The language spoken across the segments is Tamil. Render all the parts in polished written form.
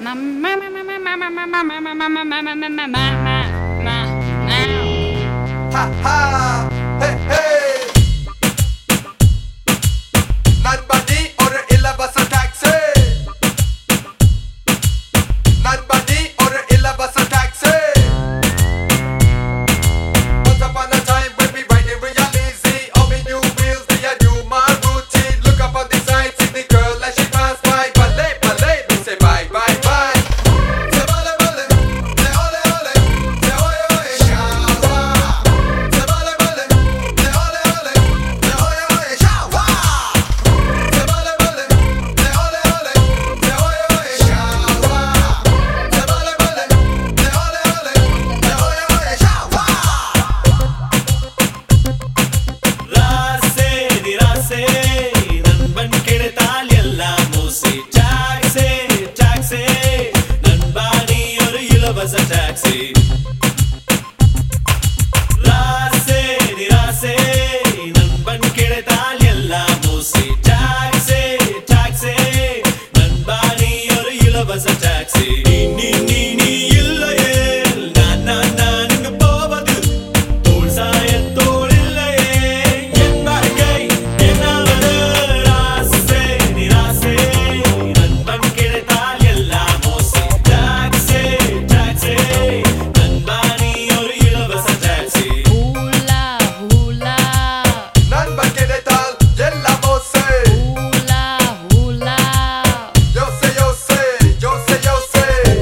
Ha ha, hey hey. Nobody order 11 taxi. Nobody order 11 taxi. Once upon a time when we riding real easy, all me new wheels, they a do my routine. Look up on the side, see the girl as she pass by. Ballet, ballet, we say bye, bye, bye. Say ballet, ballet, say ole, ole, say oye, oye, shawa. Say ballet, ballet, say ole, ole, say oye, oye, shawa. Say ballet, ballet, say ole, ole, say oye, oye, shawa. Say ballet, ballet, say ole, ole, say oye, oye, shawa. ராசே நிராசே நண்பன் கிடைத்தால் எல்லாம் மூசி டாக்ஸி டாக்ஸி நண்பா நீ ஒரு இலவச டாக்ஸி ராசே நிராசே நண்பன் கிடைத்தால் எல்லாம் மூசி டாக்ஸி டாக்ஸி நண்பா நீ ஒரு இலவச டாக்ஸி நீ இல்லையே நான் இங்கு போவது தோள் சாயத்தோள் இல்லையே என் வாழ்க்கை என்னாவது ராசே நிராசே நண்பன் கிடைத்தால் எல்லாம் மோசி டாக்ஸி டாக்ஸி நண்பா நீ ஒரு இலவச டாக்ஸி Hula, hula, நண்பன் கிடைத்தால் எல்லாம் மோசே. hula, hula. யோசே யோசே யோசே யோசே.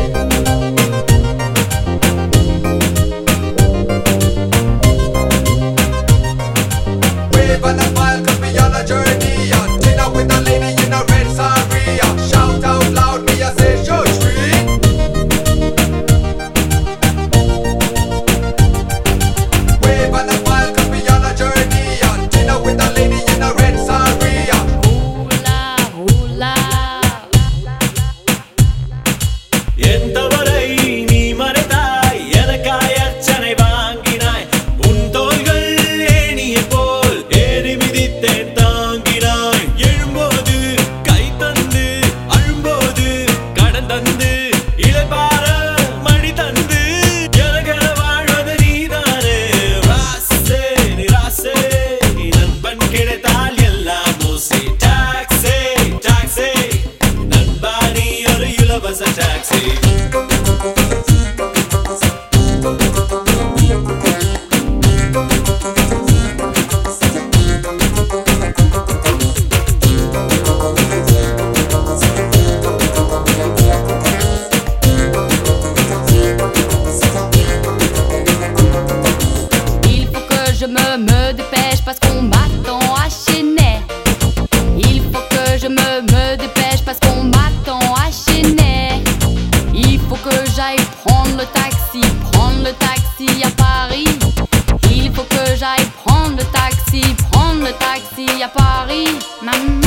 Wave and a smile 'cause we on a journey. Dinner with a lady in a red saria. Shout out loud, me a say show street. Wave and a smile 'cause we on a journey. Dinner with a lady in a red saria. Hula, hula. என் தவறை நீ மறைத்தாய் எனக்காய் அர்ச்சனை வாங்கினாய் உன் தோள்கள் ஏணியை போல் ஏறி மிதித்தேன் தாங்கினாய் எழும்போது கை தந்து அழும்போது கடன் தந்து இளைப்பாற மணி தந்து எனக்கென வாழ்வது நீதானே ராசே நிராசே நண்பன் கிடைத்தால் எல்லாம் மூசி டாக்ஸி டாக்ஸி நண்பா நீ ஒரு இலவச taxi Il faut que je me dépêche parce qu'on m'attend à Chennai. Il faut que je me dépêche parce qu'on m'attend à Chennai. Il faut que j'aille prendre le taxi à Paris. Il faut que j'aille prendre le taxi à Paris.